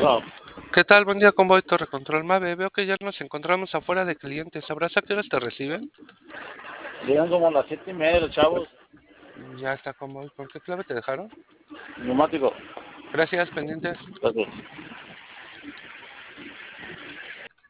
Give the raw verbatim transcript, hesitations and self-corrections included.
No, ¿Qué tal? Buen día, Convoy Torre Control Mave. Veo que ya nos encontramos afuera de clientes. ¿Sabrás a qué horas te reciben? llegan como a las siete y media los chavos, Ya está, Convoy. ¿Con qué clave te dejaron? neumático. Gracias, pendientes. Gracias.